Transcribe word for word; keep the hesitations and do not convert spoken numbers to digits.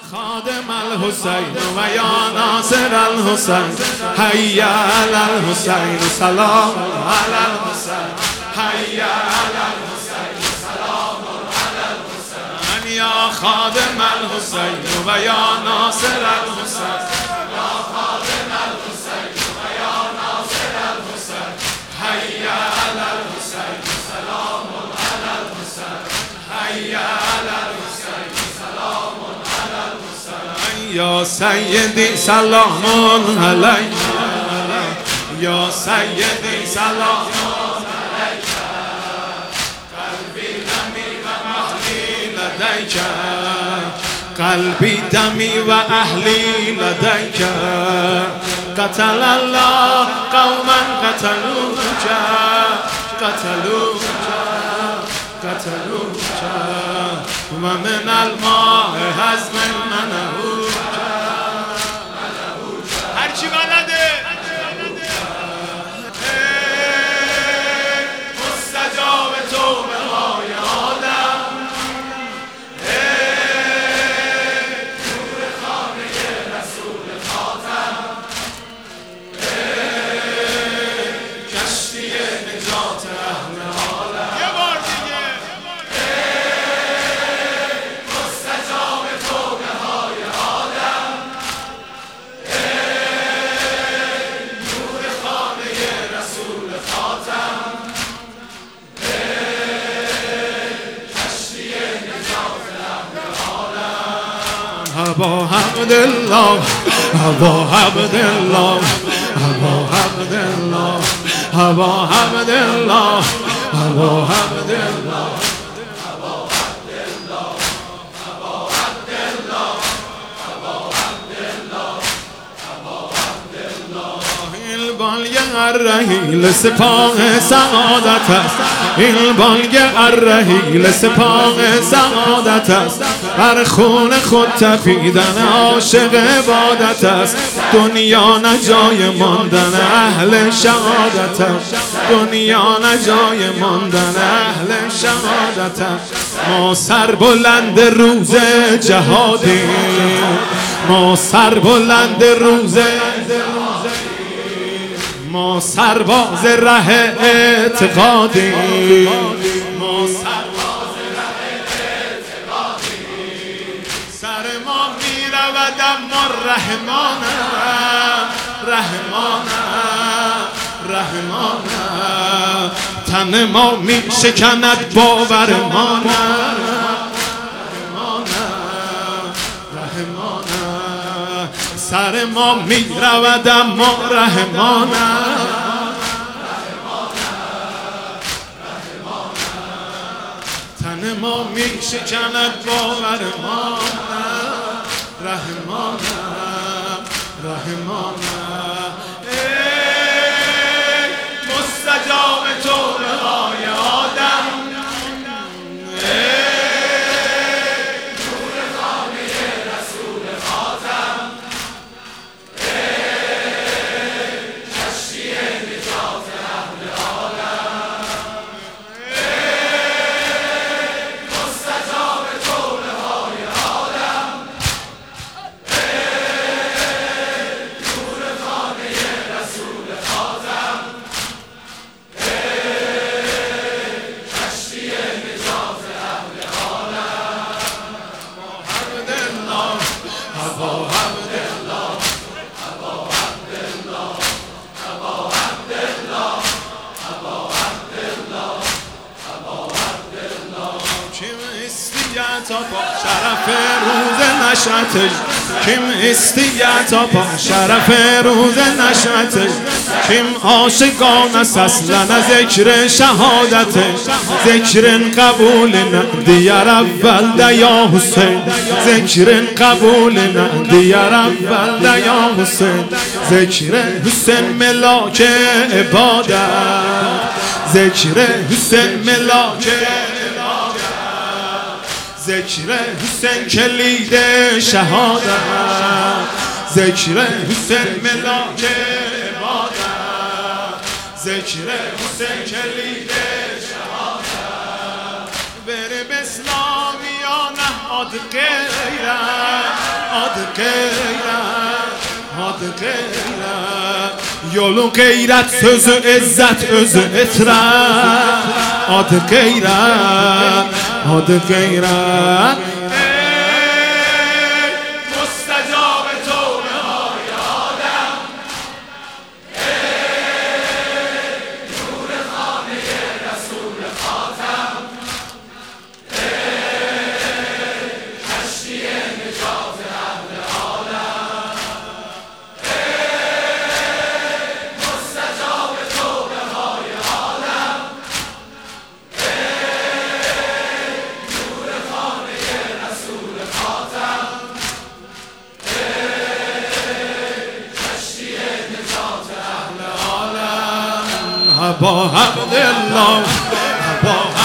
خادم الحسین و یا ناصر الحسین حی علی الحسین سلام علی الحسین حی علی الحسین سلام علی الحسین یا خادم الحسین و یا ناصر الحسین یا خادم الحسین و یا ناصر الحسین حی علی الحسین سلام علی الحسین حی علی الحسین سلام علی الحسین یا سیدی سلام علیک یا سیدی سلام علیک قلبی دمی و اهلی لدیک قلبی دمی و اهلی لدیک قتل الله قوما قتلوک قتلوک قتلوک و من الماء حزم منعوک هرچی بلده مستجاب توبه های آدم نور خانه رسول خاتم کشتی نجات اهل عالم یه بار دیگه مستجاب توبه های آدم نور خانه رسول خاتم کشتی نجات اهل عالم ابا عبدالله ابا عبدالله ابا عبدالله ابا عبدالله ابا عبدالله این بالگ الرحیل سپاه سعادت است این بالگ الرحیل سپاه سعادت است بر خون خود تپیدن عاشق عبادت است دنیا نه جای ماندن اهل شهادت است دنیا نه جای ماندن اهل شهادت است ما سر بلند روز جهادیم ما سر بلند روز ما سرباز ره اعتقادیم ما سرباز ره اعتقادیم سر ما می رود اما رحمانم رحمانم رحمانم تن ما می شکند باورمانم سر ما می رود اما رحمانم تن ما می شکند باورمانم رحمانم رحمانم ای مستجاب توبه های آدم تا با شرف روز نشأتش کیم استیت تا با شرف روز نشأتش کیم عاشقان است اصلا ذکر شهادتش ذکر قبول نه دیگر اول دیا حسین ذکر قبول نه دیگر اول دیا حسین ذکر حسین ملاک عبادت ذکر حسین ملاک ذکر حسین کلید شهادت ذکر حسین ملاک عبادت ذکر حسین کلید شهادت بر به اسلامیان نهاد غیرت qeyrət, adı qeyrət. Yolun qeyrət, sözü izzət, özü itirət, adı qeyrət, adı qeyrət. با حق الله با